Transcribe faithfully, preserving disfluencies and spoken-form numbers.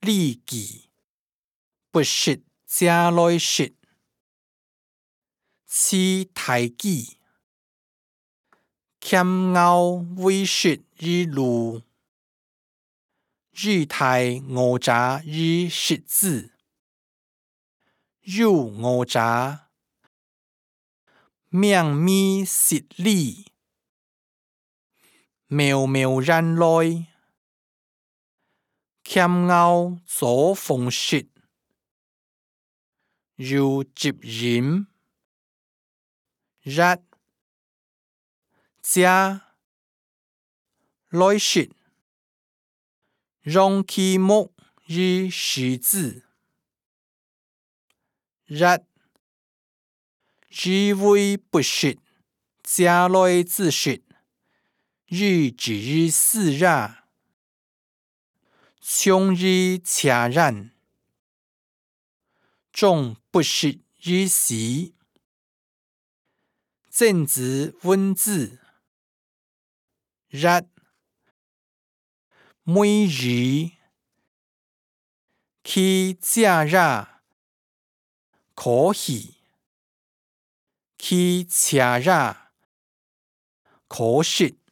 利己，不識正來說，此大己，謙傲畏說於路，語態訛詐於食子，有訛詐，命密失禮，渺渺然來，謙傲做風雪，有疾人，日遮來說，讓其目於須子，日智慧不說，遮來自說，與之於死也，窮於且然，終不識於時，正直問子，日昧愚，其遮也可喜，其且也可惜。